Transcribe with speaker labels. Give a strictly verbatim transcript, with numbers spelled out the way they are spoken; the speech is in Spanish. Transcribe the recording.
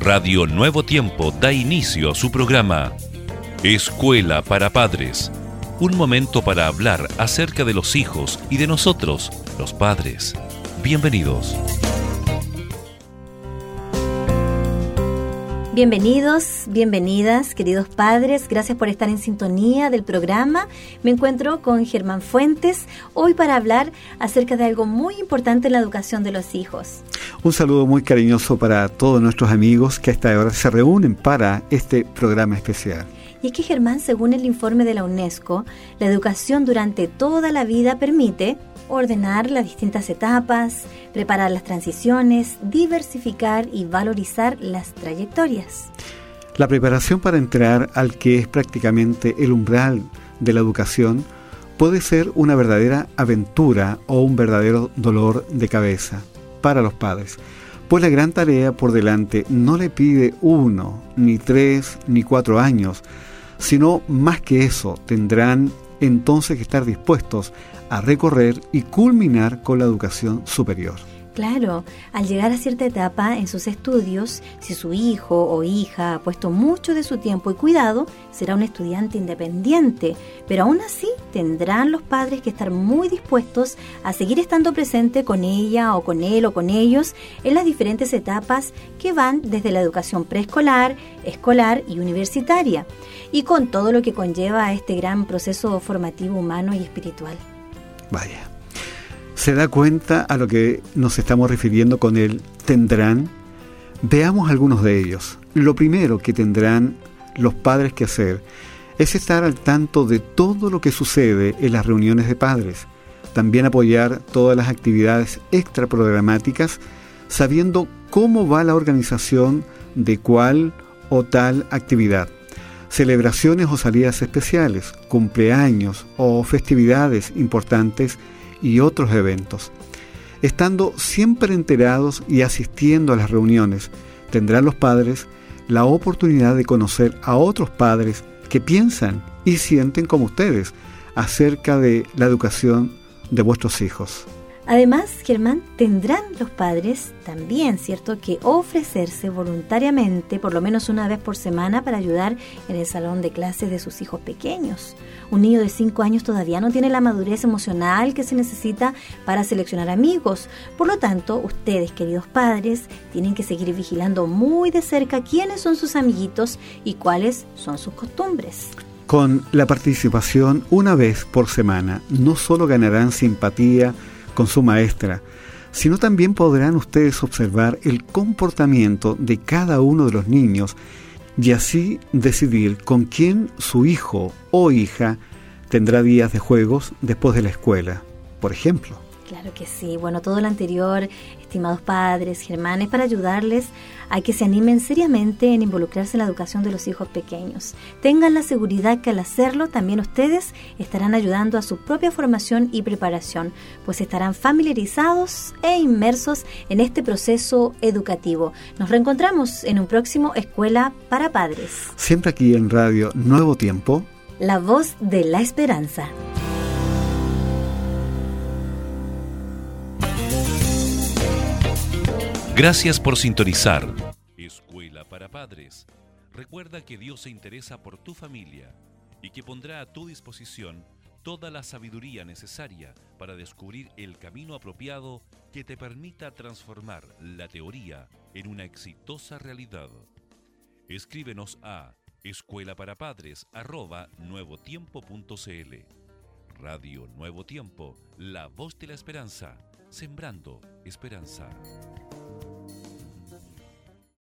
Speaker 1: Radio Nuevo Tiempo da inicio a su programa Escuela para Padres. Un momento para hablar acerca de los hijos y de nosotros, los padres. Bienvenidos.
Speaker 2: Bienvenidos, bienvenidas, queridos padres. Gracias por estar en sintonía del programa. Me encuentro con Germán Fuentes, hoy para hablar acerca de algo muy importante en la educación de los hijos.
Speaker 3: Un saludo muy cariñoso para todos nuestros amigos que a esta hora se reúnen para este programa especial.
Speaker 2: Y es que, Germán, según el informe de la UNESCO, la educación durante toda la vida permite ordenar las distintas etapas, preparar las transiciones, diversificar y valorizar las trayectorias.
Speaker 3: La preparación para entrar al que es prácticamente el umbral de la educación puede ser una verdadera aventura o un verdadero dolor de cabeza para los padres, pues la gran tarea por delante no le pide uno, ni tres, ni cuatro años, sino más que eso, tendrán entonces que estar dispuestos a recorrer y culminar con la educación superior.
Speaker 2: Claro, al llegar a cierta etapa en sus estudios, si su hijo o hija ha puesto mucho de su tiempo y cuidado, será un estudiante independiente, pero aún así tendrán los padres que estar muy dispuestos a seguir estando presente con ella o con él o con ellos en las diferentes etapas que van desde la educación preescolar, escolar y universitaria, y con todo lo que conlleva este gran proceso formativo humano y espiritual.
Speaker 3: Vaya. ¿Se da cuenta a lo que nos estamos refiriendo con el tendrán? Veamos algunos de ellos. Lo primero que tendrán los padres que hacer es estar al tanto de todo lo que sucede en las reuniones de padres. También apoyar todas las actividades extraprogramáticas, sabiendo cómo va la organización de cuál o tal actividad. Celebraciones o salidas especiales, cumpleaños o festividades importantes y otros eventos. Estando siempre enterados y asistiendo a las reuniones, tendrán los padres la oportunidad de conocer a otros padres que piensan y sienten como ustedes acerca de la educación de vuestros hijos.
Speaker 2: Además, Germán, tendrán los padres también, ¿cierto?, que ofrecerse voluntariamente por lo menos una vez por semana para ayudar en el salón de clases de sus hijos pequeños. Un niño de cinco años todavía no tiene la madurez emocional que se necesita para seleccionar amigos. Por lo tanto, ustedes, queridos padres, tienen que seguir vigilando muy de cerca quiénes son sus amiguitos y cuáles son sus costumbres.
Speaker 3: Con la participación una vez por semana, no solo ganarán simpatía con su maestra, sino también podrán ustedes observar el comportamiento de cada uno de los niños y así decidir con quién su hijo o hija tendrá días de juegos después de la escuela, por ejemplo.
Speaker 2: Claro que sí. Bueno, todo lo anterior, estimados padres, Germán, es para ayudarles a que se animen seriamente en involucrarse en la educación de los hijos pequeños. Tengan la seguridad que al hacerlo también ustedes estarán ayudando a su propia formación y preparación, pues estarán familiarizados e inmersos en este proceso educativo. Nos reencontramos en un próximo Escuela para Padres.
Speaker 3: Siempre aquí en Radio Nuevo Tiempo,
Speaker 2: la voz de la esperanza.
Speaker 1: Gracias por sintonizar Escuela para Padres. Recuerda que Dios se interesa por tu familia y que pondrá a tu disposición toda la sabiduría necesaria para descubrir el camino apropiado que te permita transformar la teoría en una exitosa realidad. Escríbenos a escuelaparapadres arroba nuevotiempo punto cl. Radio Nuevo Tiempo, la voz de la esperanza, sembrando esperanza.